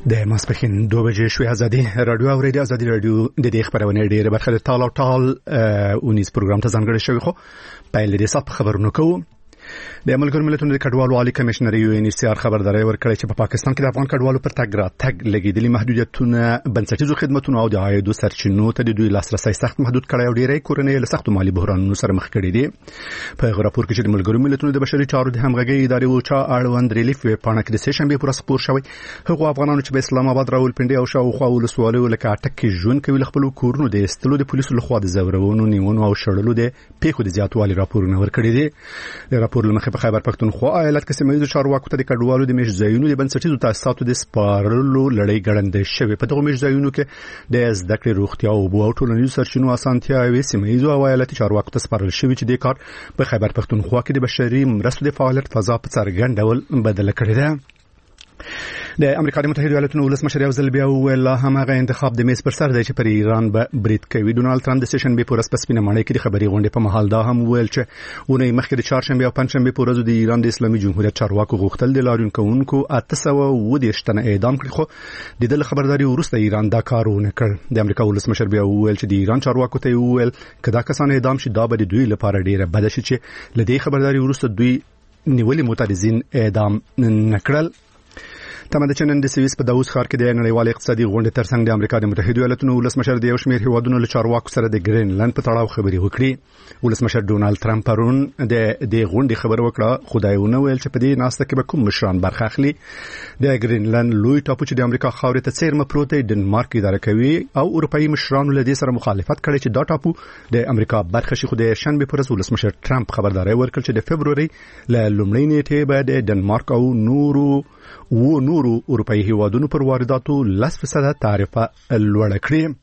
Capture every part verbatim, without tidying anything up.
د ماسپخین دوه بجې شوې ازادي رادیو او ریډیو ازادي رادیو د دې خبرونه ډیره برخه د ټال او ټال اونیز پروګرام ته ځانګړی شوی خو په لدې سات خبرونه کوو. د ملګرو ملتونو د کډوالو عالی کمشنر یو ان ایچ سی آر خبرداري ورکړې چې په پاکستان کې د افغان کډوالو پر تګ را تګ لګیدلي محدودیتونه بنسټیزو خدماتونو او د عاید سرچینو ته د دوی لاسرسي سخت محدود کړی او ډیری کورنۍ له سخت مالی بحرانونو سره مخ کړي دي. په راپور کې چې د ملګرو ملتونو د بشري چارو د همغږي ادارې او چا اړوند ریلیف پاڼه کې د سه شنبه پر سپور شوی هغه افغانانو چې په اسلام آباد راولپنډي او شاوخوا ولسوالۍ لکه اټک کې ژوند کوي خپل کورونو د استلو د پولیسو لخوا د زورونو نیونو او شړلو د پیښو د زیاتوالي راپورونه ورکړي دي. د راپور لمخې په خیبر پښتونخوا ایالت کې سیمه ییزو چارواکو ته د کډوالو د میش ځایونو د بنسټیزو تاسیساتو د سپارلو لړۍ ګړندې شوې. په دغه میش ځایونو کې د زده کړې روغتیا او بو او ټولنیزو سرچینو اسانتیاوي سیمه ییزو او ایالتي چارواکو ته سپارل شوې چې د کار په خیبر پښتونخوا کې د بشري مرستو د فعالیت فضا په څرګند ډول بدله کړې ده. د امریکا د متحده ایالاتو ولسمشر یو ځل بیا ویل هغه انتخاب د میز پر سر دی چې پر ایران به برید کوي. ډونالد ترامپ د سیشن به پورس پسپینه مړی کې د خبري غونډې په محل دا هم ویل چې ونه مخکې د چهارشنبه او پنځشنبه په ورځ د ایران د اسلامي جمهوریت چارواکو غوښتل د لاریون کوونکو اته سوه و دېرش تنه اعدام کړي خو د دې خبرداري وروسته ایران دا کارونه کړ. د امریکا ولسمشر بیا ویل چې د ایران چارواکو ته ویل کدا کسان اعدام شي دا به د دوی لپاره ډیره بد شي چې لدې خبرداري وروسته دوی نیولې معترضین اعدام نکړل. تمه د چنن د سویس په داوس ښار کې د نړیوال اقتصادي غونډې ترڅنګ د امریکا د متحده ایالاتو ولسمشر د یو شمېر هیوادونو له چارواکو سره د ګرینلند په تړاو خبرې وکړې. ولسمشر ډونالد ترامپ پرون د د غونډې خبر وکړه خدایونه ویل چې په دې ناسته کې به کوم مشران برخه اخلي. د ګرینلند لوی ټاپو چې د امریکا خاورې ته څیرمه پروت دی ډنمارک اداره کوي او اروپאי مشرانو له دې سره مخالفت کړي چې دا ټاپو د امریکا برخه شي. خو د شنبه پر ورځ ولسمشر ترامپ خبرداري ورکړه چې د فبرवरी له لومړۍ نیټې به د ډنمارک او نورو و نورو اروپאי هیوادونو پر وارداتو لس فیصد تعرفه لوړه کړې.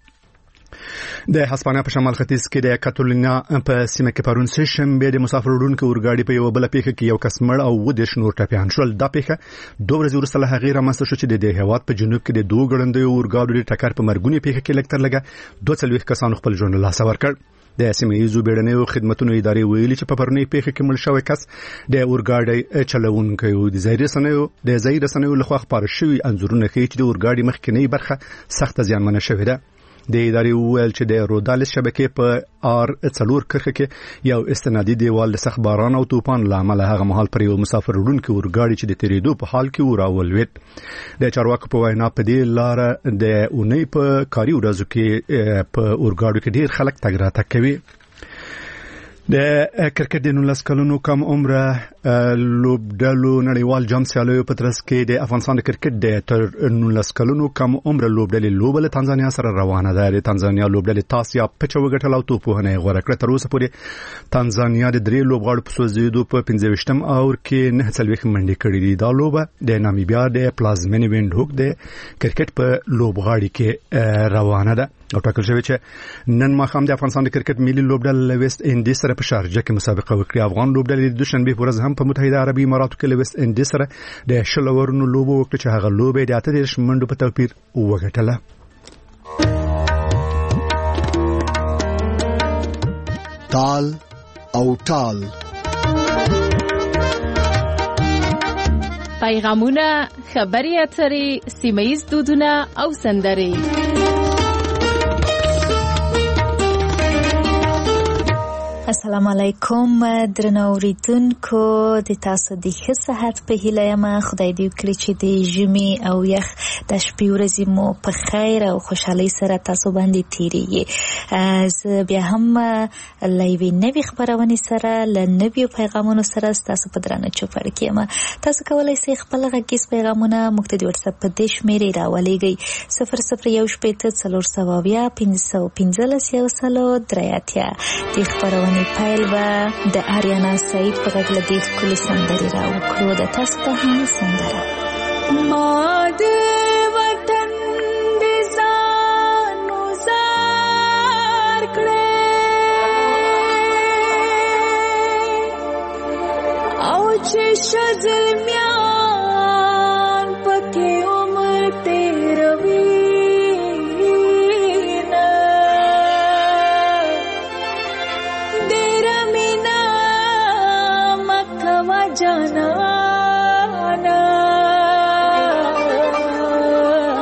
د هسپانیا په شمال ختیځ کې د کاتالونیا په سیمه کې پرون سه شنبه د مسافر وړونکو اورګاډي په یو بل پیښه کې یو کس مړ او و د شنور ټپیان شول. دا پیښه دوه ورځې وروسته له هغې رامنځته شو چې د هیواد په جنوب کې د دوه ګړندیو اورګاډو د ټکر په مرګونی پیښه کې لږ تر لږه دوه څلوېښت کسانو خپل ژوند له لاسه ورکړ. د سیمه ییزو بیړنیو خدماتو ادارې ویلي چې په پرونی پیښه کې مړ شوی کس د اورګاډي چلوونکی و. د ځای رسنیو د ځای رسنیو لخوا خبر شوی انځورونه ښیي چې د اورګاډي مخکینی برخه سخت زیانمنه شوې ده. د ادارې ویل چې د رودالس شبکې په آر څلور کرخه کې یو استنادي دیوال د سخت باران او طوفان لامل هغه مهال پر یو مسافر وړونکو اورګاډي چې د تیریدو په حال کې وراولوید. د چارواکو په وینا په دې لار د اونۍ په کاري ورځو کې په اورګاډو کې ډیر خلک تګ راتګ کوي. د کرکټ د نولس کلونو کم عمره لوبډلو نړیوال جام سیالیو په ترڅ کې د افغانستان د کرکټ د تر نولس کلونو کم عمره لوبډلې لوبله تنزانیا سره روانه ده. د تنزانیا لوبډلې تاسیا پچ وګټل او توپونه غوړه کړه. تر اوسه پورې تنزانیا د درې لوبغاړو په سوزیدو په پنځه ویشتم اور کې نه څلوېښت منډې کړې دي. دا لوبه د نامیبیا د پلازمینې وینډهوک د کرکټ په لوبغاړي کې روانه ده او ټاکل شوی چې نن ماښام د افغانستان د کرکټ ملي لوبډله ویسټ انډیز سره په شارجه کې مسابقه وکړي. افغان لوبډلې د دوشنبه په ورځ هم په متحده عربي اماراتو کې له ویسټ انډیز سره د شل اورونو لوبه وکړه چې هغه لوبه د اته دېرش منډو په توپیر وګټله. تال او ټال پیغامونه، خبري اترې، سیمه ییز دودونه او سندرې. السلام علیکم درنو اوریدونکو، د تاسو د ښه صحت په هیله یم. خدای دې وکړي چې د ژمي او یخ د شپې ورځې مو په خیر او خوشحالۍ سره تاسو باندې تیریږي. زه بیا هم له یوې نوې خپرونې سره له نویو پیغامونو سره ستاسو په درانه چوپړ کې یم. تاسو کولی شئ خپل غږیز پیغامونه موږ ته د وټساپ په دې شمېرې راولېږئ صفر صفر یو شپېته څلور سوه اویا پنځه سوه پنځلس یو سلو درې اتیا. د خپرونې پیل به د آریانا سعید په غږ له دې ښکلې سندرې راوکړو. د تاسو ته هم سندره. ما د وطن د ځان وزار کړې او چې ښه زلمیان پکې عمر تېروي جانانا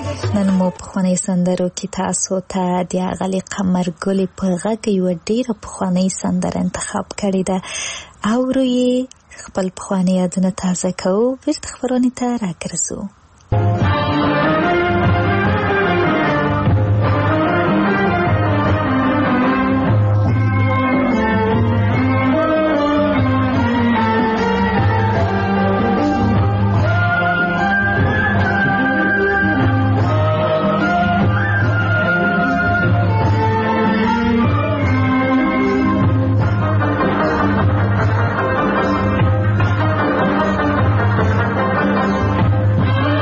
زمو په خواني سندرو کې تاسو ته د اغلی قمر ګل په غږ یو ډیره په خواني سندره انتخاب کړی ده او روی خپل په خواني یادونه تازه کوو ورته خبرونه ته راګرځو. Thank you.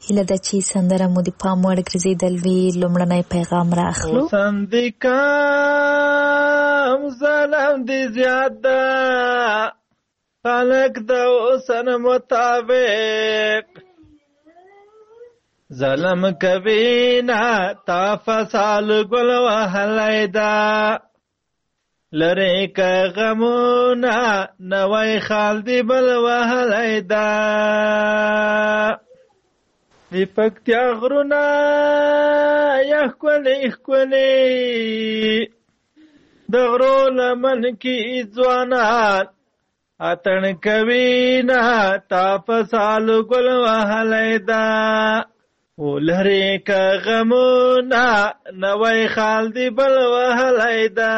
هیله ده چې سندره مو د پام وړ ګرځېدل وي. لومړنی پیغام راخلو. سندکام ظلم دی زیاد ده خلق د اوسن مطابق ظلم کوي نه تا فصال ګل وهلی ده لرې که غمونه نوی خال دی بل وهلی ده د پکتیا غرونه یا ښکلې ښکلې د غرو لمن کې ځوانان اتڼ کوي نه تا فصال ګل وهلی ده ولرې که غمونه نوی خال دی بل وهلی ده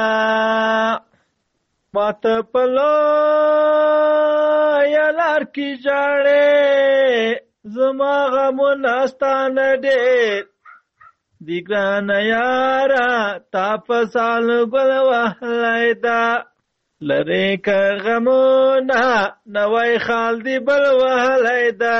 ماته په لویه لار کې ژاړې زما غمونه ستا نه ډېر دي ګرانه یاره تا فصال ګل وهلی ده لرې که غمونه نوی خال دی بل وهلی ده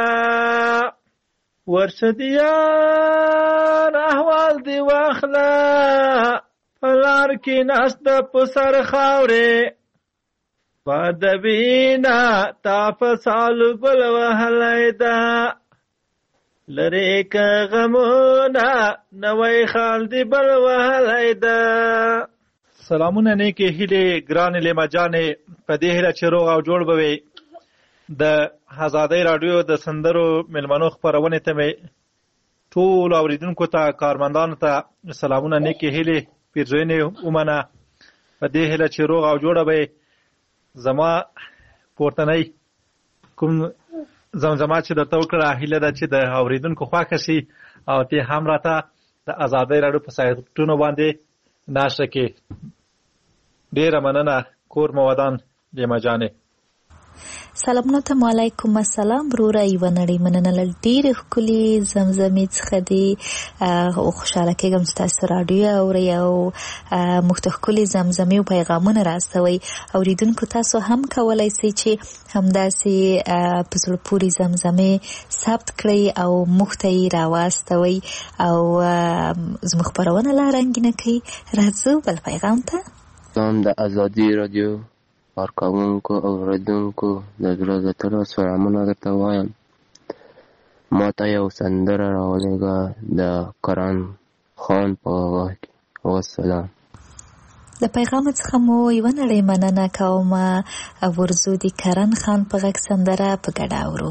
ورشه د یار احوال دی واخله په لار کې ناست ده په سر خاورې باد وینا تا فصال ګل وهلی ده لرې که غمونه نوی خال دی بل وهلی ده. سلامونه نیکې هیلې ګرانې لیما جانې په دې هیله چې روغ او جوړ به وي. د آزادۍ راډیو د سندرو مېلمنو خپرونې ته مې ټولو اورېدونکو ته کارمندانو ته سلامونه نیکې هیلې پیرزوینې ومنه په دې هیله چې روغ او جوړه به زما پورتنی کوم زمزمه چې درته وکړه هیله ده چې د اورېدونکو خوښه شي او ته هم راته د آزادۍ راډیو په سایټونو باندې ناشته کې. ډېره مننه کور مو ودان لیما جانې. سلامونه ته علیکم السلام وروره یوه نړۍ مننه له ډېرې ښکلې زمزمې څخه دي او خوشحاله کېږم چې تاسو راډیو اورئ او موږ ته ښکلې زمزمې او پیغامونه راستوئ. اورېدونکو تاسو هم کولی شئ چې همداسې په زړه پورې زمزمې ثبت کړئ او موږ ته یې راواستوئ او زموږ خپرونه لا رنګینه کوي. راځو بل پیغام ته. سلام د ازادي راډیو کارکوونکو او اورېدونکو د زړه له تله سلامونه درته وایم. ما ته یو سندره راولېږه د کرن خان په غږ کې. والسلام. د پیغام څخه مو یوه نړۍ مننه کوم. ورځو د کرن خان په غږ سندره په ګډه اورو.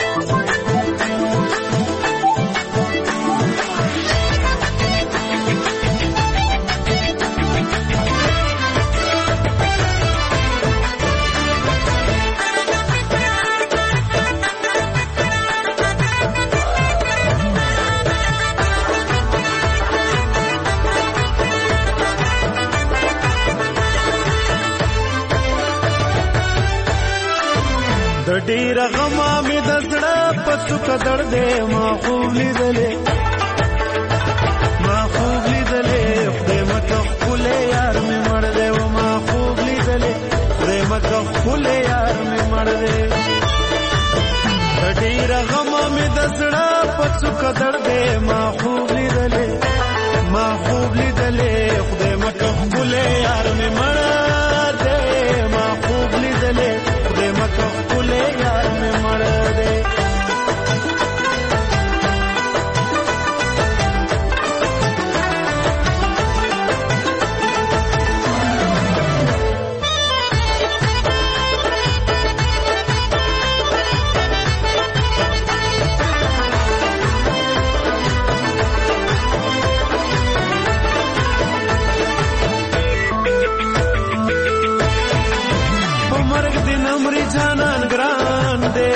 د ډېر غما مې د زړه په څوکه دړدې ما خوب لیدلې ما خوب لیدلې خدای مکه ښکلی یار مې مړ دی و ما خوب لیدلې خدای مکه ښکلی یار مې مړ دی. د ډېر غما مې د زړه په څوکه دړدې ما خوب لیدلې ما خوب لیدلې خدای مکه ښکلی یار مې مړ دی ما خوب لیدلې خدای مکه ښکلی یار مې مړ دی. جانان ګران دی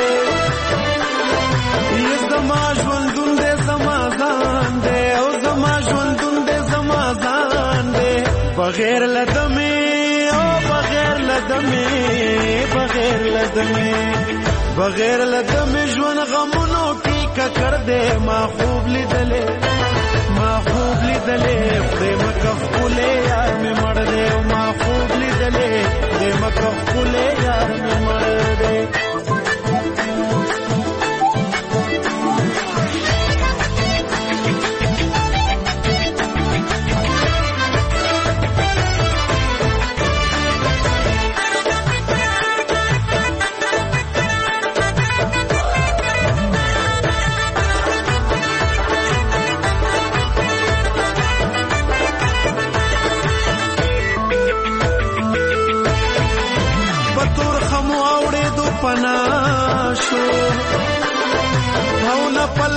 یې زما ژوندون دی زما ځان دی او زما ژوندون دی زما ځان دی بغیر له دمې او بغیر له دمې بغیر له دمې بغیر له دمې ژوند غمونو کې ککړ دی ما خوب لیدلې ما خوب لیدلې خدای مکه ښکلی یار مې مړ دی او ما خوب لیدلې خدای مکه ښکلی یار مې مړ دی.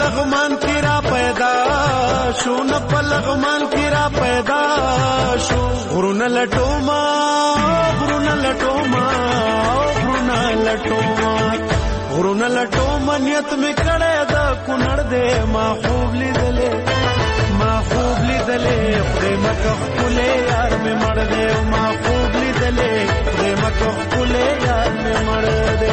پلغمان کی را پیدا شو نه پلغمان کی را پیدا شو غرونه لټوما غرونه لټوما غرونه لټوما غرونه لټوما نیت می کړه دا کونړ دې ما خوب لیدلې ما خوب لیدلې خدای مکه خپلې یار می مړ دې ما خوب لیدلې خدای مکه خپلې یار می مړ دې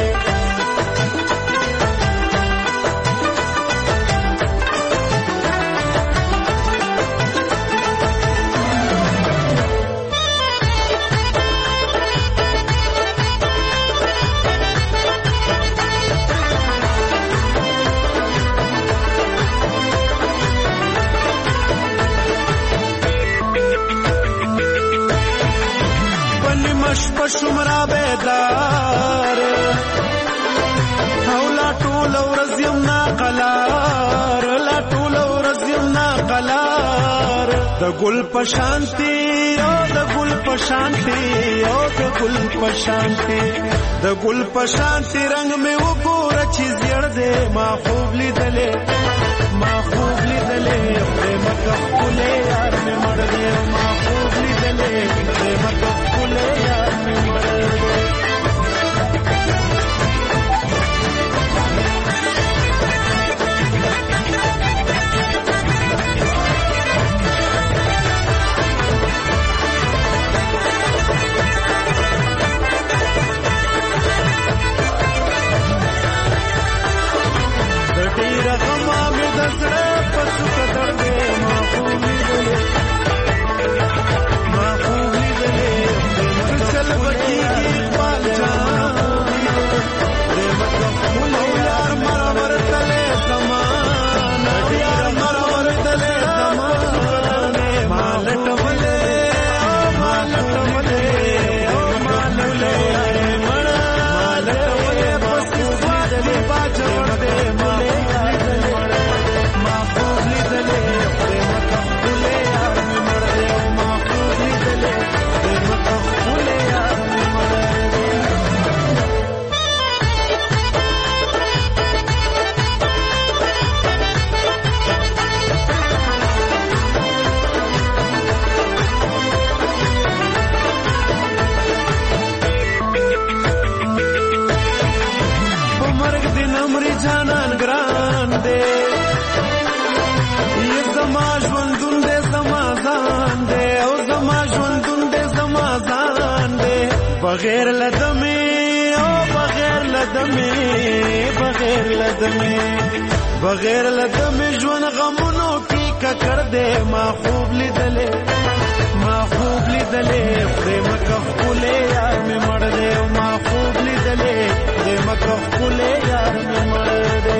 شمرا بیدار اولا ټول ورځ یم ناقلار لا ټول ورځ یم ناقلار د ګل په شانتي او د ګل په شانتي او د ګل په شانتي د ګل په شانتي رنگ مې وګوره چې زیړ دې ما خوب لیدلې ما خوب لیدلې خدای مکه خپلې یار مې مړ دې ما خوب لیدلې خدای مکه خپلې یار مې مړ دې بغیر لدمه او بغیر لدمه بغیر لدمه بغیر لدمه ژوند غمونو کې ککړ دې ما خوب لیدلې ما خوب لیدلې خدای مکه خپلې یار مې مړ دې ما خوب لیدلې خدای مکه خپلې یار مې مړ دې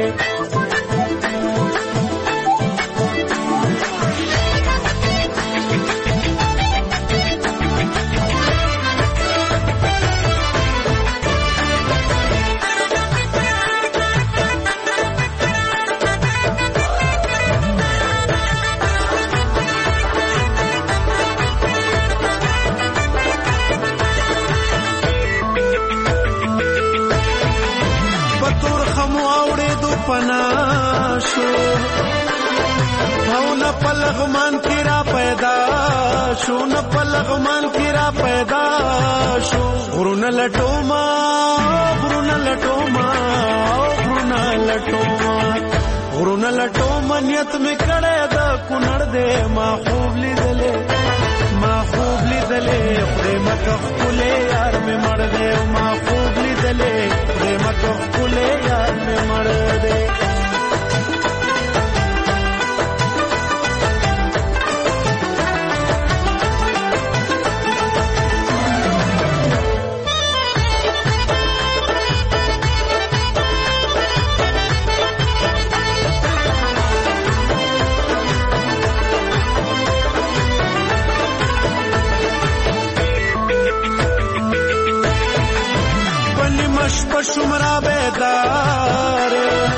پناشو او نه پلغمان کی را پیدا شو نه پلغمان کی را پیدا شو غرونه لټوما غرونه لټوما غرونه لټوما غرونه لټوما نیت می کړه دا کونړ دې ما خوب لیدلې ما خوب لیدلې خدای مکه خپلې یار مې مړ دې ما خوب لیدلې خدای مکه خپلې یار مې مړ دې شمرا بیدار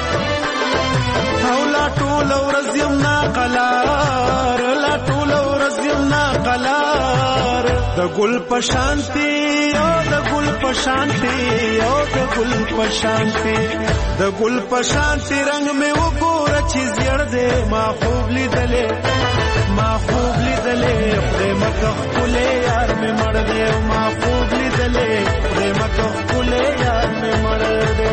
او لا ټول ورځ یم ناقلار لا ټول ورځ یم ناقلار د ګل په شانتي او د ګل پشانتی او د ګل پشانتی د ګل پشانتی رنگ مې وګور چې زیړ دې ما خوب لیدلې ما خوب لیدلې خدای مکه خپلې یار مې مړ دې ما خوب لیدلې خدای مکه خپلې یار مې مړ دې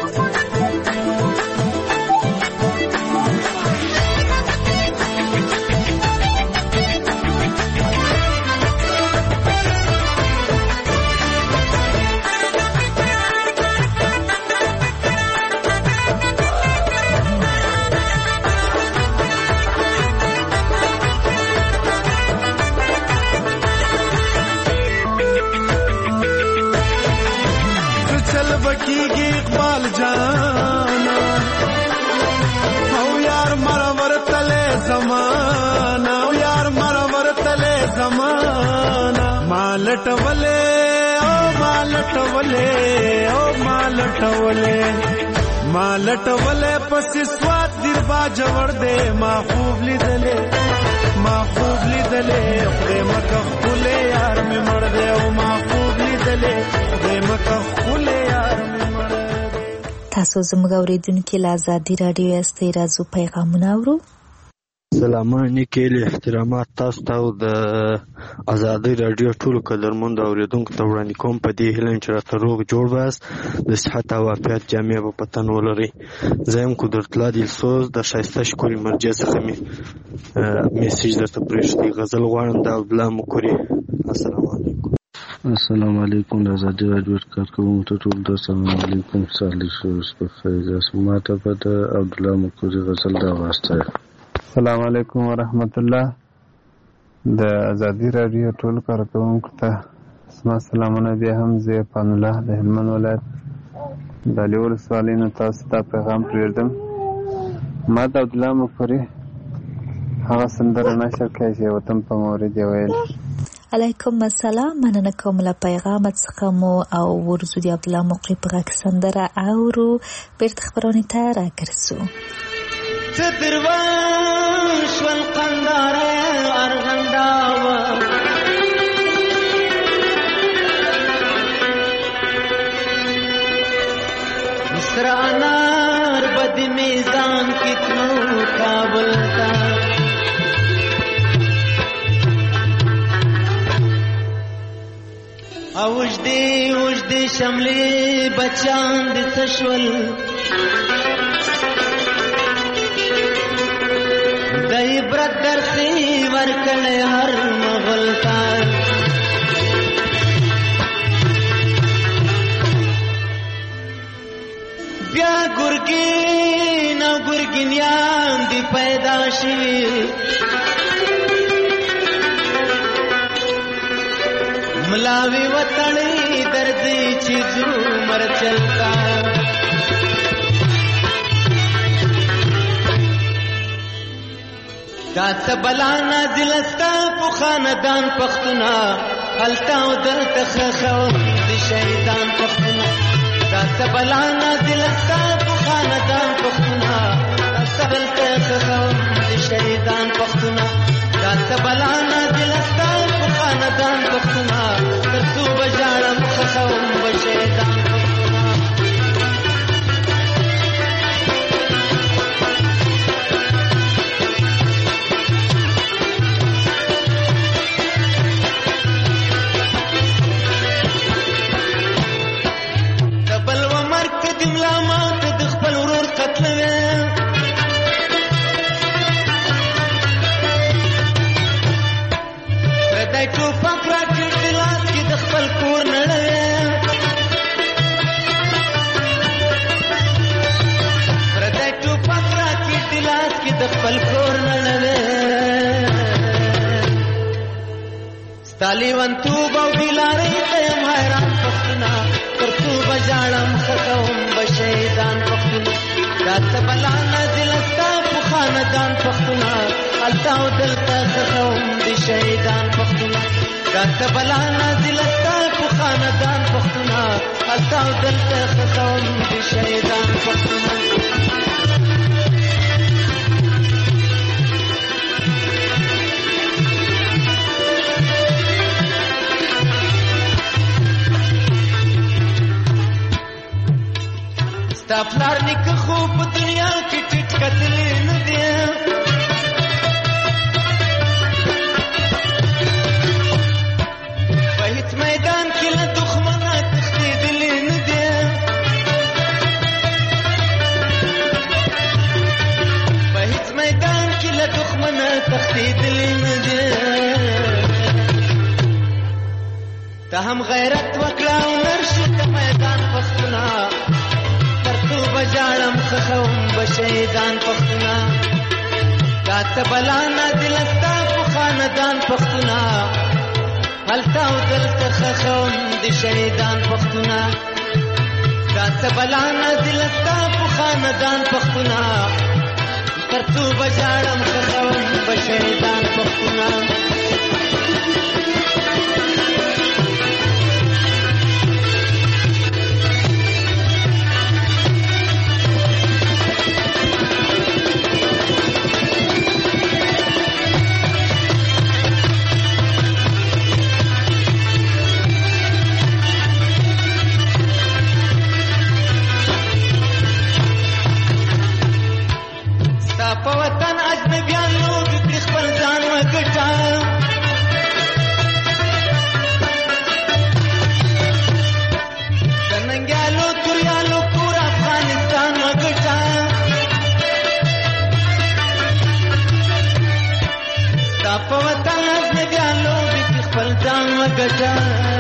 بکیږي اقبال جانا او یار مرور تله زمانہ او یار مرور تله زمانہ مالټ ولې او مالټ ولې او مالټ ولې مالټ ولې پس سواد دیر با جوړ دې ما خوب لیدلې ما خوب لیدلې خدای مکه خپلې یار مې مړ دې او ما خوب لیدلې خدای مکه خپلې یار تاسو زموږ اوریدونکو له ازادي رادیو استي راځو پیغامونه اورو. سلامونه کېله احترامات تاسو ته د ازادي رادیو ټول قدرمند اوریدونکو ته وړاندې کوم په دې هیله چې راته روغ جوړ واست د صحت او عافیت جامع په پتن ولري. زم قدرت الله دل سوز د شایسته شکوري مرجع څخه می میسج درته پرېښتي غزل غواړم د عبد الله مکوري. السلام علیکم. السلام علیکم د ازادي رادیو کارکونکو ته ټول السلام علیکم. صالح شوس په فیض اسماته په د عبد الله مکوري غزل دا واسطه. السلام علیکم ورحمت الله. د ازادي رادیو ټول کارکونکو ته اسما سلامونه بیا هم زه پان الله د هلمند ولایت د لیول سوالینو تاسو ته پیغام پرېږدم. ما د عبد الله مکوري هغه سندره نشر کړی چې وطن په مورید ویل. علیکم السلام. مننه کوم له پیغام څخه مو او ورزو دی عبد الله مکوري په غږ سندره اورو بیرته خبرونه ته راګرځو. تدروش والقندار ارغنداوا مصر انار بد میزان کتنو کابل تا اوج دی اوج دی شملې بچان د تشول د عبرت درسي ورکړې هر مغل تا بیا ګورګین او ګورګینیان دی پیدا شي ملاوی وطنی دردی چې زمر چلتا دا سبلا نازلستا په خاندان پختنا التا او دلته خخو د شهیدان پختنا دا سبلا نازلستا په خاندان پختنا سبلته خخو د شهیدان پختنا دا سبلا نازلستا په خاندان پختنا ترڅو بجاړم خخو د شهیدان तालिवन तू बौदिलारे तयम हैरान पख्तना कर तू बजाड़म खतम बशैदान पख्तना दात बलाना दिलस्ता खानदान पख्तना अलताव दिलता खतम बशैदान पख्तना दात बलाना दिलस्ता खानदान पख्तना अलताव दिलता खतम बशैदान पख्तना رسیدلی نه دی ته هم غیرت وکړه او نرشي د میدان پښتونه تر څو به ژاړم خښوم به شهیدان پښتونه دا څه بلا نازله ستا په خاندان پښتونه هلته او دلته خښوم د شهیدان پښتونه دا څه بلا نازله ستا په خاندان پښتونه تر څو به ژاړم خښوم به شهیدان پښتونه په وطن اجنبیان لوبې کړي خپل ځان وګټه د ننګیالو توریالو کور افغانستان وګټه ستا په وطن اجنبیان لوبې کړي خپل ځان وګټه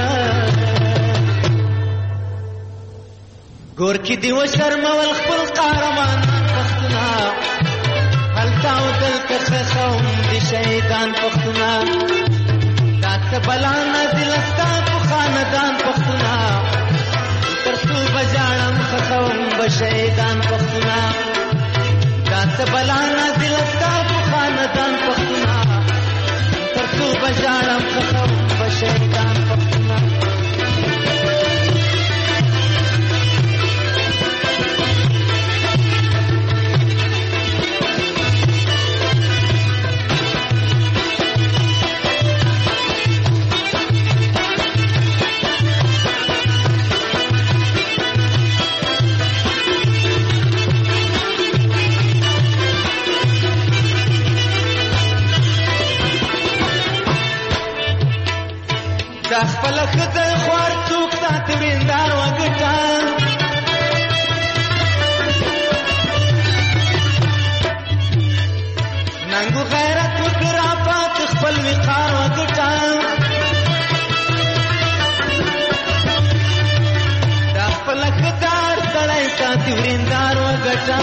ګورکي دې وشرمول خپل قهرمان پښتونه هلته او دلته خښوم د شهیدان پښتونه دا څه بلا نازله ستا په خاندان پښتونه تر څو به ژاړم خښوم به شهیدان پښتونه دا څه بلا نازله ستا په خاندان پښتونه تر څو به ژاړم خښوم به شهیدان پښتونه دا خپل خدای خوار څوک ساتي وریندار وګټه ننګو غیرت وکړه پاک خپل وقار وګټه دا خپل خدای سړی ساتي وریندار وګټه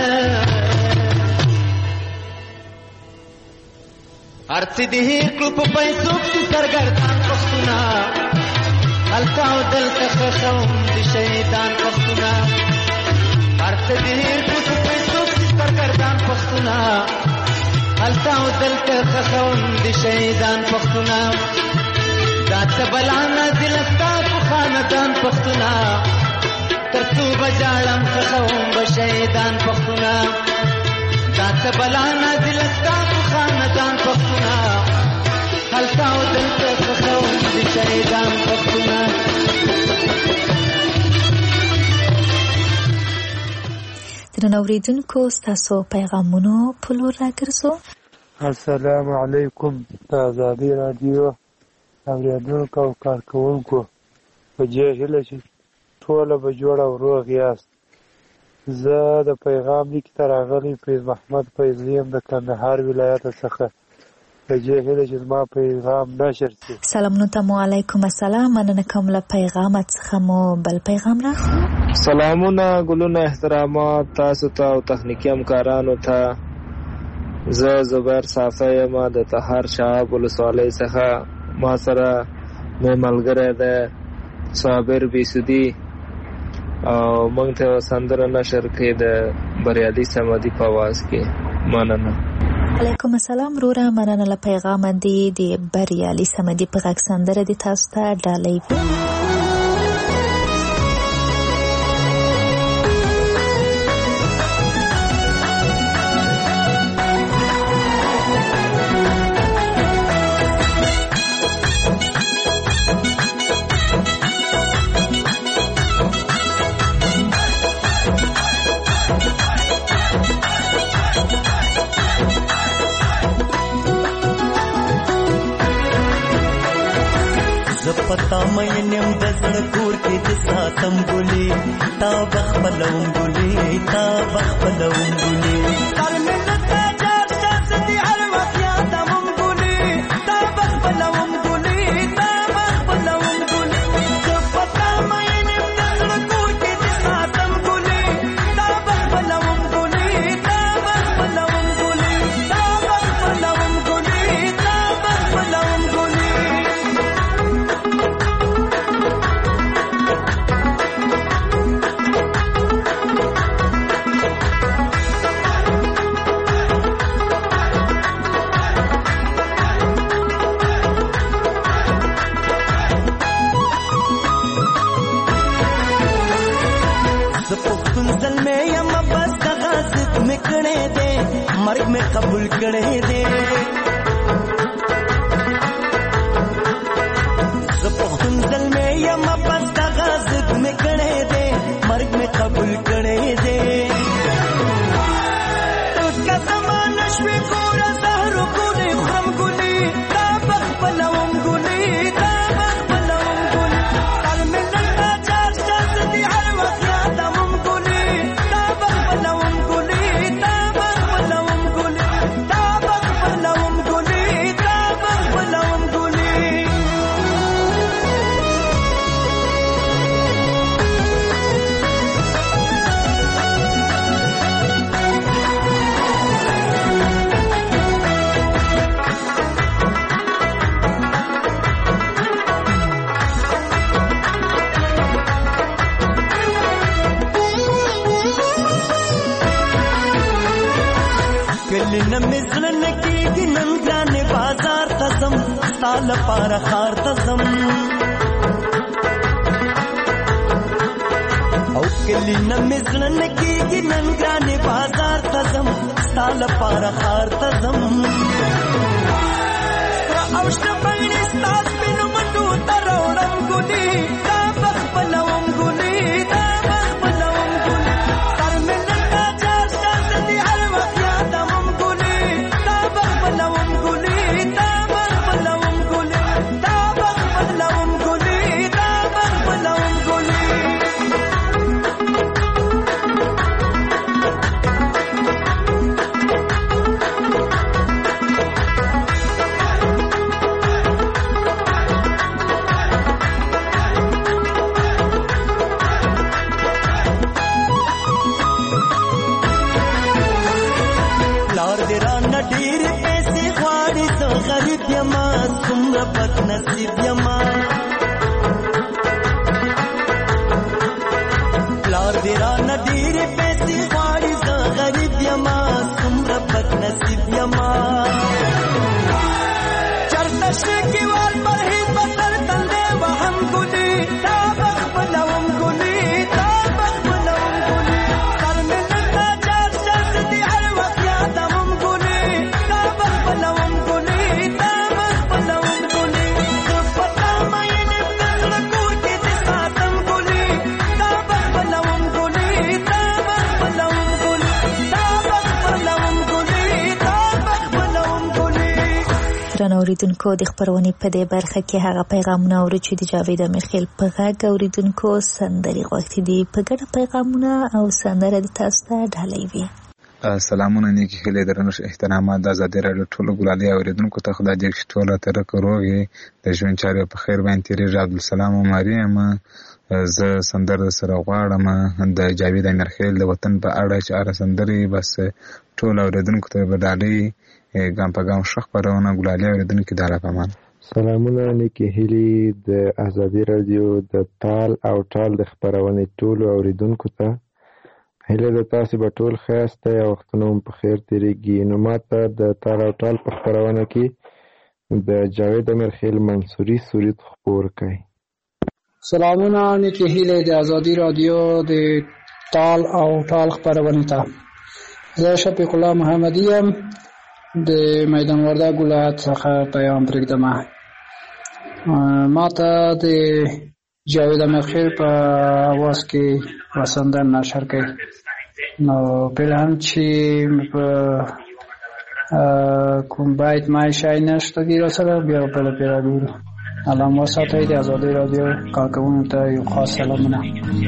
ارڅ دې کړو په پیسو کې سرګردان پښتونه هلته او دلته خښوم د شهیدان پښتونه ارڅ دې کړو په پیسو کې سرګردان پښتونه هلته او دلته خښوم د شهیدان پښتونه دا څه بلا نازله ستا په خاندان پښتونه تر څو به ژاړم خښوم به شهیدان پښتونه دا څه بلا نازله ستا په خاندان پښتونه هلته او دلته خښوم د شهیدان پښتونه درنو اوریدونکو ستاسو پیغامونو په لور راګرځو السلام علیکم د ازادي راډیو اوریدونکو او کارکوونکو په دې هیله چې ټوله به جوړ او روغ یاست زه د پیغام لیک ته راغلی فیض محمد فیضي یم د کندهار ولایت څخه په دې هیله چې زما پیغام نشر شي سلامونه ته علیکم السلام مننه کوم له پیغام څخه مو بل پیغام راخلو سلامونه ګلونه احترامات تاسو ته او تخنیکی همکارانو ته زه زبیر صافی یم د طهر شهاب ولسوالۍ څخه ما سره مې ملګری دی صابر بیسودي او موږ ته سندره نشر کې د بریالي صمدي په आवाज کې مننه علیکم السلام رورا مننه له پیغام دی د بریالي صمدي په غږ سندره د تاسو ته ډالۍ پتا مې نیم د زړه کور کې د ساتم ګلې تا بخپلوم ګلې تا بخپلوم ګلې سر مې لته جات جات دي هر وخت یادم में कड़े दे मर्ग में कबूल करे दे ज़पख्तुन दल में यमा बस्ता गाज़िद में कड़े दे मर्ग में कबूल करे दे उसका समान नश्वे कोरा सहरो गुली खुरम गुली ताबख बलवम गुली ताबख बलवम गुली हर मिलन का चार शादी हर वक्त यादम गुली ताबख बलवम गुली ताबख बलवम गुली ताबख बलवम गुली ताबख बलवम गुली कलिन मिज़लन की नंगान बाजार तज़म साल पार खार तज़म औ कलिन मिज़लन की नंगान बाजार तज़म साल पार खार तज़म औश बंगनी स्तास बिनु मंडू तरोरम गुली ताबख बलवम गुली ताबख बलवम गुली सर में नंगा चार शादी हर वक्त यादम ताबख बलवम गुली ताबख बलवम गुली ताबख बलवम गुली ताबख बलवम गुली लार देरा नडीर पैसे ख्वाड़ी तो गरीब यमा तुमरा बद नसीब यमा लार देरा नडीर पैसे ख्वाड़ी तो गरीब यमा तुमरा बद नसीब यमा चरतश की वाल पर ही बदल तंदे वहम गुली ताबख बलवम गुली ताबख बलवम गुली सर में नंगा चार शादी हर वक्त यादम गुली ताबख बलवम गुली ताबख बलवम गुली दुपट्टा मायने दल कोटे दे सातम गुली ताबख बलवम गुली ताबख बलवम गुली ताबख बलवम गुली ताबख बलवम गुली درنو اوریدونکو د خبرونې په دې برخه کې هغه پیغامونه اوري چې د جاوید امیرخیل په غږ اوریدونکو سندري غوښتي دي په ګډه پیغامونه او سندره د تاسو ته ډالۍ وي. سلامونه نیکی هیله درنښت احترامات د آزادي رادیو ټولو ګلالي اوریدونکو ته خدای دې چې ټول تر کروږي د ژوند چارې په خیر باندې تیرې عبدالسلام او مریم زه سندره سره غواړم د جاوید امیرخیل د وطن په اړه چې اره سندري بس ټول اوریدونکو ته به ډالۍ ګام په ګام شخ پرونه ګلالي اوریدونکو د علاقه مان سلامونه نیکی هیلي د آزادي رادیو د تال او ټال د خبرونه ټول اوریدونکو ته هیله د تاسو به ټول خاصه او وختونه په خیر تیریږي نو ماته د تال او ټال په خبرونه کې د جاوید امیرخیل منصوري سورید خبر کوي. سلامونه نیکی هیله د آزادي رادیو د تال او ټال خبرونه ته زه شفیق الله محمدی ام د میدان وردګ ولایت څخه پیغام پرېږدم. ماته د جاوید امیرخیل په اواز کې وسندن نشر کوي نو پلان چې په کوم باید مای شای نشته دی سره بیا په پیراګو علامه وساتای د آزادي رادیو کارکونکو ته یو خاص سلامونه.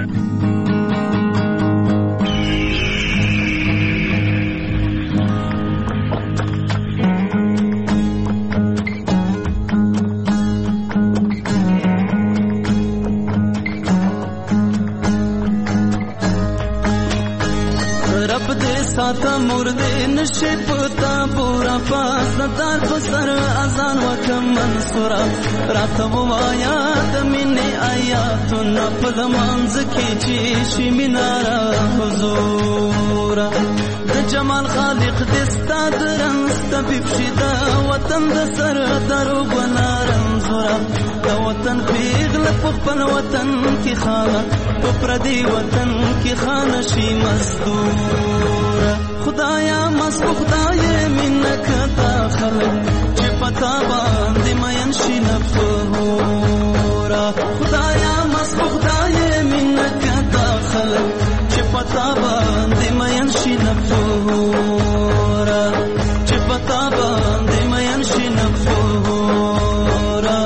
ساتا مرده نشی پتا پورا پاس ندار پسر ازان وکم منصورا راتو آیات منی آیاتون پد منزکی چیشی منارا حضورا د جمال خالق دستا درنست بفشدا وطن د سر درو بنارن زورا د وطن پیغل پخپل وطن کی خانه پردی وطن کی خانه شی مزدور خود خلک چې پتا باندې مین شي نفورا خدایا مسخ خدای مینه کدا خلک چې پتا باندې مین شي نفورا چې پتا باندې مین شي نفورا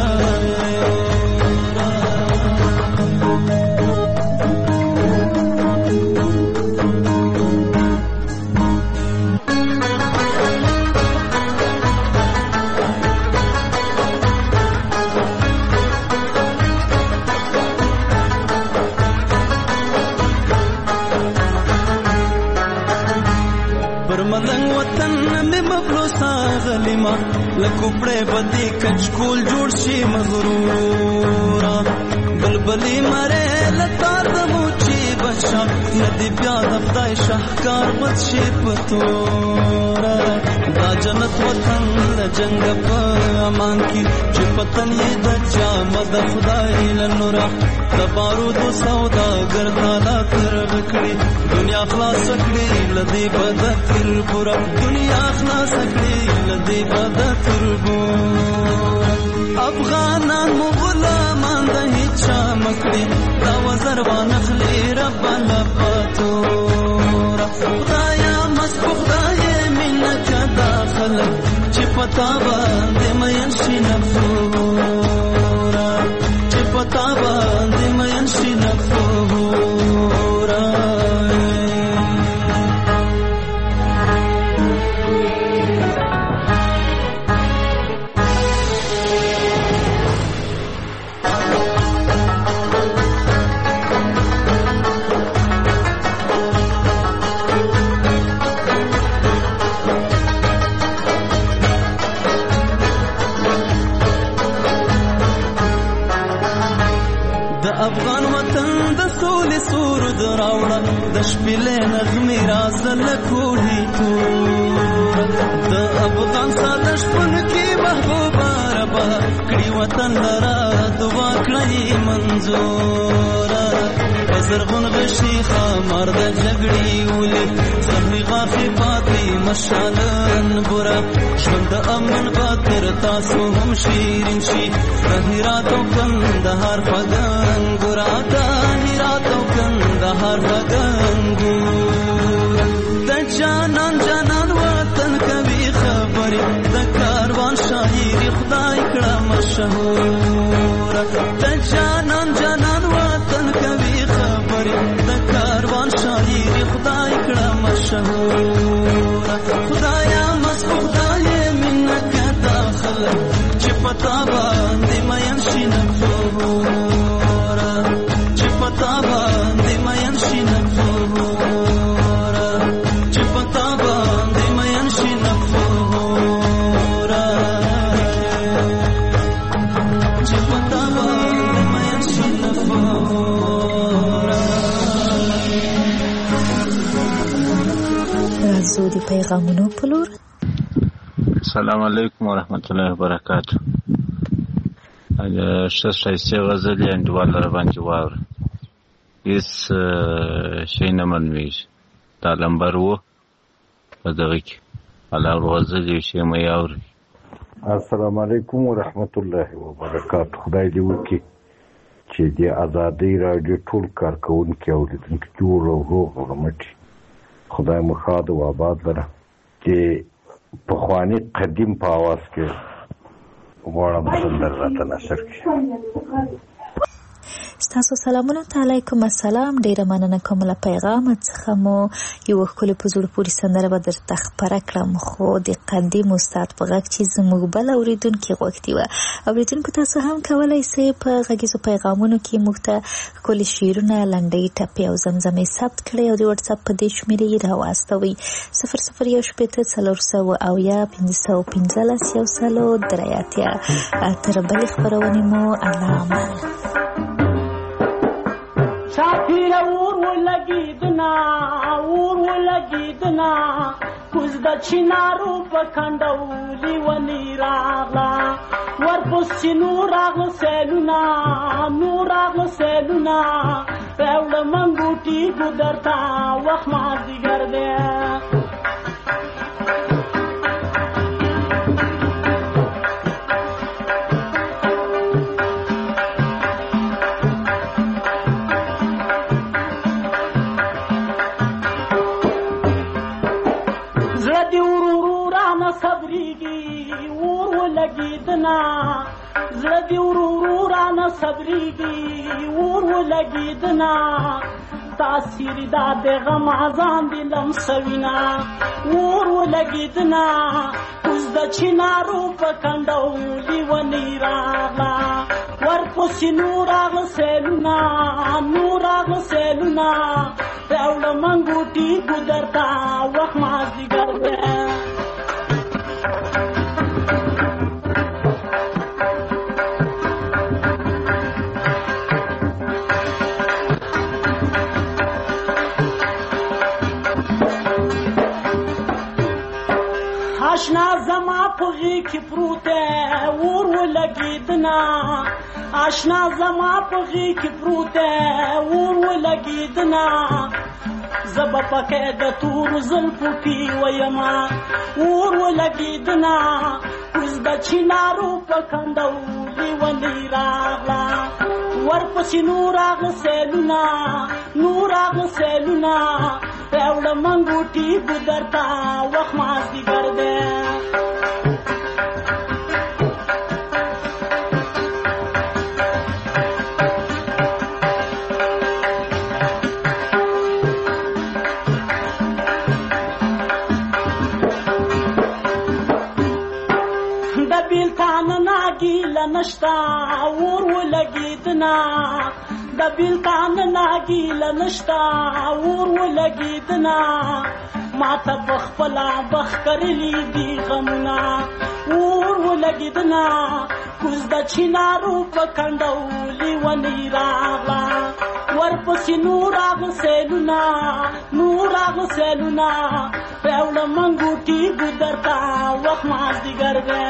غلیما لکوپړې بدی کچکول جوړ شي مغرورا بلبلی مره لتار د موچی بچا ندی بیا د خدای شهکار بد شي پتورا دا جنت وطن د جنگ په امان کې چې پتن یې د چا مد خدای لنورا د بارود سودا ګرځالا تر وکړي دنیا خلاص کړي لدی بد تر پورا دنیا خلاص کړي لدی بد تر پورا افغانان مغلامان د هیڅ مکړي دا وزر وانخلي رب لپاتورا خدایا مسخ خدای مینه کدا خلک چې پتا باندې مین شي نفورا چې پتا باندې مین شي نفورا افغان وطن د سولې سورود راوړه د شپېلې نغمې رازه له کوهي تور د افغان ساده شپون کې محبوبه ربه کړي وطن لره دعا کړئ منظوره په زرغون غشي خامار د جګړې ولې زخمي غاښې پاتې مشالن بوره ژوند د امن خاطر تاسو هم شیرین شي د هرات او کندهار فګن ګورا د هرات او کندهار فګن ګورا د جانان جانان وطن کوي خبرې د کاروان شاعري خدای کړه مشهور د جانان جانان وطن کوي خبرې د کاروان شاعري خدای کړه مشهور خدایا مسخ خدای مینه کدا خلک چې پتا باندې مین شي نفورا چې پتا باندې مین شي نفورا چې پتا باندې مین شي نفورا چې پتا باندې مین شي نفورا راځو د پیغامونو په لور. السلام علیکم ورحمت الله وبرکاته. اگه شش شایسته غزلی انجوال را باندې واوره هیڅ شی نه منویږي دا لمبر و په دغه کې الله غزلی شی مې اوري. السلام علیکم ورحمت الله وبرکاته. خدای دې وکړي چې د ازادۍ راډیو ټول کارکوونکي اورېدونکي جوړ او روغ ورمټي. خدای مو ښاد او آباد لره چې پخواني قدیم په آواز کې غواړم سندر راته نشر کړي. ستاسو سلامونه علیکم السلام. ډیره مننه کوم له پیغام څخه مو یو ښکلی په زړه پورې سندره به درته خپره کړم خو د قدیم استاد په غږ چې زموږ بل اورېدونکي غوښتي وه. اورېدونکو تاسو هم کولی شئ په غږیزو پیغامونو کې موږ ته ښکلي شعرونه لنډۍ ټپې او زمزمې ثبت کړئ او د وټساپ په دې شمېرې یې راواستوئ صفر صفر یو شپېته څلور سوه اویا پنځه سوه پنځلس یو سلو درې اتیا. تر بلې خپرونې مو الله امان. شاپیر اور ولګیدنا اور ولګیدنا کوز د چینارو په کندولي ونی راغلا ورپسې نور راغلو سیلونه نور راغلو سیلونه راوړه من بوټي ګودرتا وخت مازدیګر دی دی ورورو رانه صبریږي ور ولګېدنا زړه دی ورورو رانه صبریږي ور ولګېدنا تاثیر دا د غم ځان دی لمسوینا ور ولګېدنا اوس د چینارو په کنډو لیونی راغلا ورپسې نور راغله سیلونه نور راغله سیلونه راوړه منګوټي ګودر ته وخت مازدیګر دی آشنا زما په غېږ کې پروت دی ور ولګېدنا آشنا زما په غېږ کې پروت دی ور ولګېدنا زه به پکې د تورو زلفو کې ویمه ور ولګېدنا اوس د چینارو په کنډو لیونی راغله ورپسې نور راغله سیلونه نور راغله سیلونه راوړه منګوټي ګودر ته وخت مازدیګر دی ګیله نشته ور ولګېدنا د بېلتان نه ګیله نشته ور ولګېدنا ماته په خپله بخ کرلي دي غمونه ور ولګېدنا کوز د چینارو په کنډو لیونی راغله ورپسې نور راغله سیلونه نور راغله سیلونه راوړه منګوټي ګودر ته وخت مازدیګر دی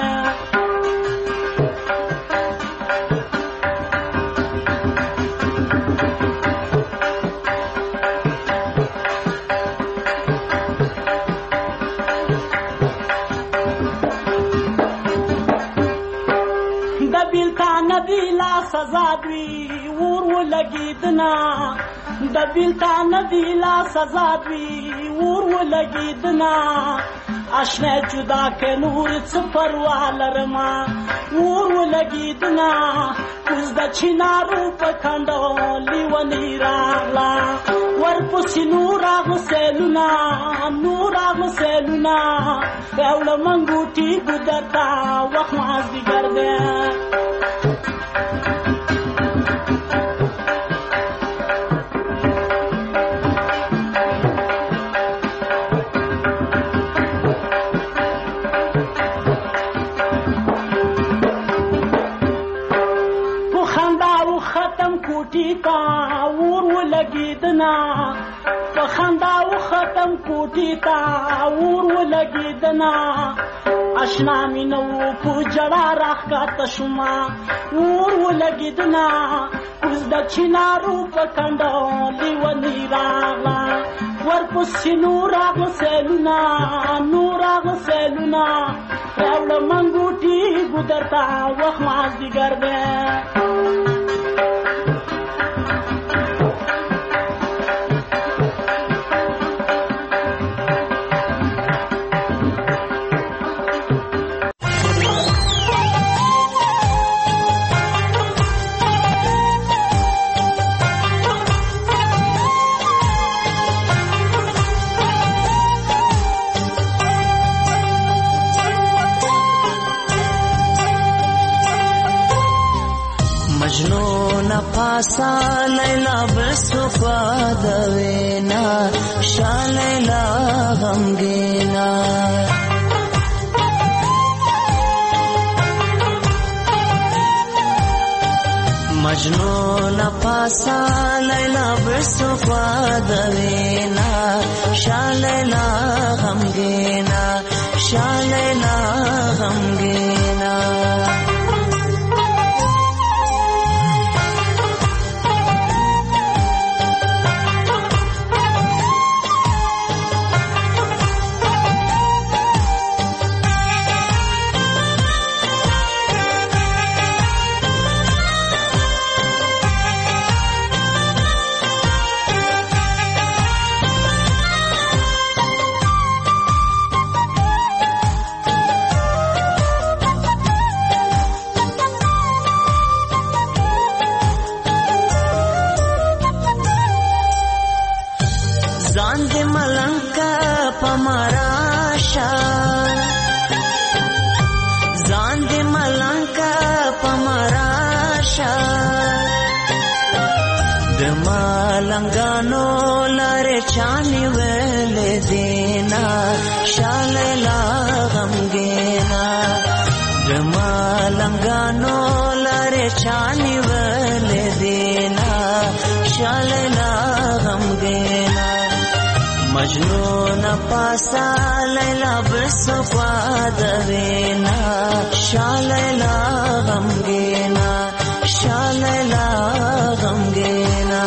سزا دوی ور ولګېدنا د بېلتان دی لا سزا دوی ور ولګېدنا آشنا جدا که نور څه پروا لرمه ور ولګېدنا اوس د چینارو په کنډو لیونی راغله ورپسې نور راغله سیلونه نور راغله سیلونه راوړه منګوټي ګودر ته وخت مازدیګر دی کا ور ولګېدنا په خندا و ختم کوټې ته ور ولګېدنا اشنا مې نه و په ژړا راښکته شومه ور ولګېدنا اوس د چینارو په کنډو لیونی راغله ورپسې نور راغله سیلونه نور راغله سیلونه راوړه منګوټي ګودر ته وخت مازدیګر دی پاسا لیلا بسخوا دوینا شا لیلا غمگینا مجنون پاسا لیلا بسخوا دوینا شا لیلا غمگینا شا لیلا غمگینا پمراشا ځان دې ملنګه پمراشا د ملنګانو لارې چاني ویلې دینا شاللا غمګینا د ملنګانو لارې چاني ویلې دینا شاللا غمګینا مجنون پاسا لیلا بسقوا دوینا شاللا غمګینا شاللا غمګینا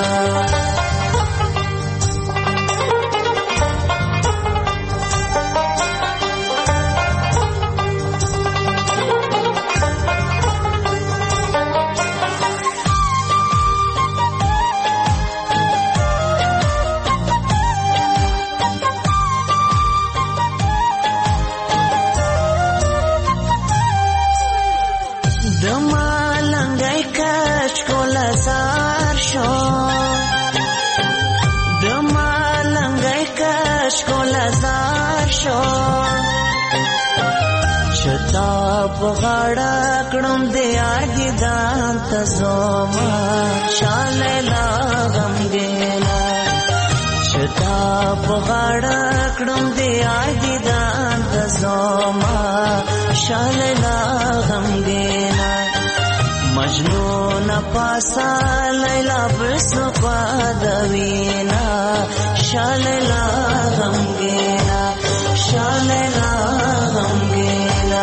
بغاړه کړم د یار دیدان ته زما شاللا غمګینا شتا بغاړه کړم د یار دیدان ته زما شاللا غمګینا مجنون پاسا لیلا بسقوا دوینا شاللا غمګینا شاللا غمګینا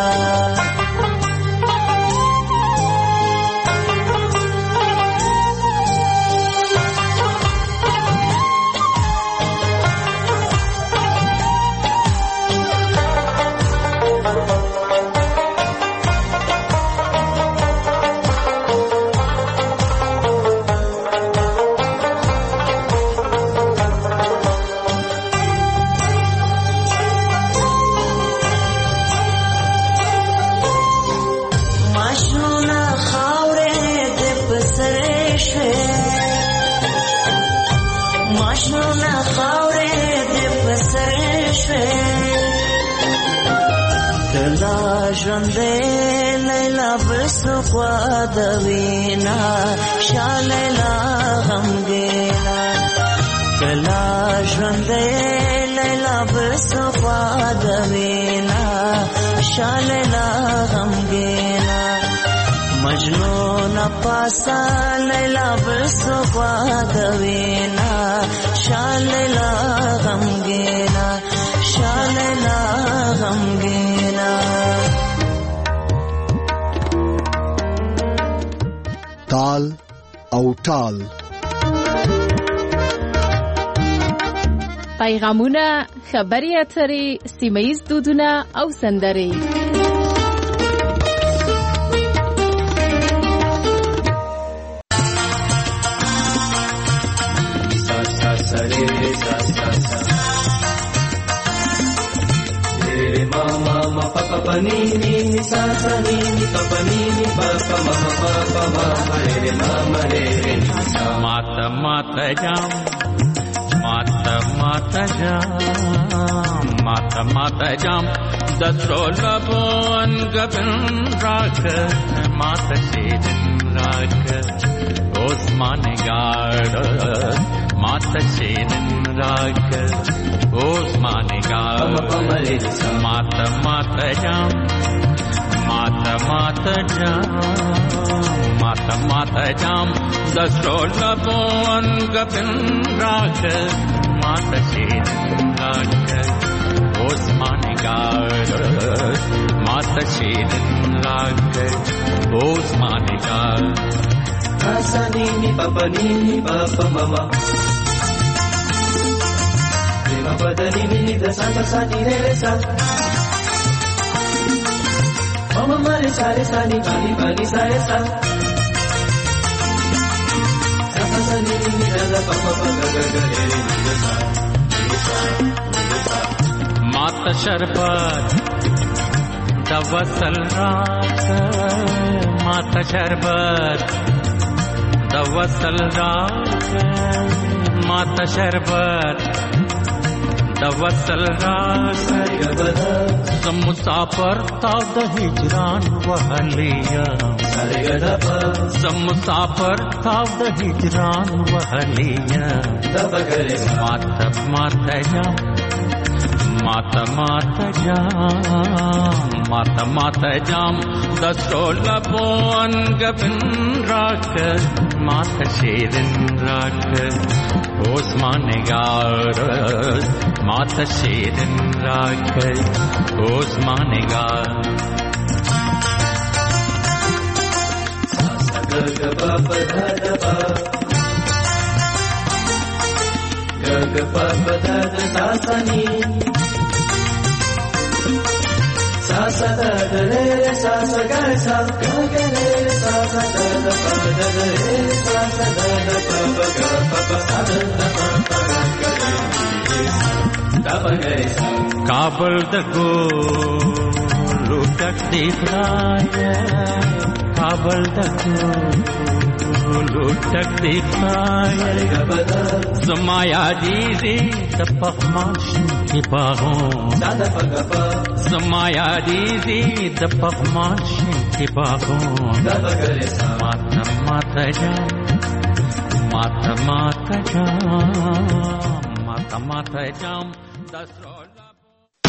ژوندې لیلا بسقوا دوینا شاللا غمګینا کلا ژوندې لیلا بسقوا دوینا شاللا غمګینا مجنون پاسا لیلا بسقوا دوینا شاللا غمګینا شاللا غمګینا تال او ټال پیغامونه خبري اترې سیمه‌ییز دودونه او سندرې Pani ni ni sa sa ni ni pa pa ni ni pa pa ma ma pa pa ma re re ma ma re re ni sa mata mata jam mata mata jam mata mata jam dasrola bon gabin rak mata shedin rak osman gard mata shedin rak osman gard mata mata jam mata mata jam mata mata jam dasrola bon gabin rak mata shedin rak osman gard mata shedin rak osman gard sa ni ni pa pa ni ni pa pa ma ma re ma pa da ni ni da sa sa ni re re sa ma ma ma re sa re sa ni pa ni pa ni sa re sa sa sa sa ni ni da da pa pa pa ga ga ga re re ni da sa re sa re sa mata sharbat da wasal raat mata sharbat da wasal raat mata sharbat د وصل راز زه مسافر تا د هجران وهلیا زه مسافر تا د هجران وهلیا ماته ماته جام ماته ماته جام ماته ماته جام د سوله بون گبن راک ماته شیرن راک اوسمان نگار ماته شیرن راک اوسمان نگار گگپا پدھا گگپا پدھا ساسنی ساسا دا رے ساسا گا سا گا گا رے ساسا دا دا پا دا رے ساسا دا دا پا پا گا پا پا دا دا پا پا گا گا دا پا گا سا کابل د ګلو ټک دی خدای کابل د ګلو ټک دی خدای زما یادېږي د پخماش کې باغون زما یادېږي د پخماش کې باغون ماته ماته جام ماته ماته جام ماته ماته جام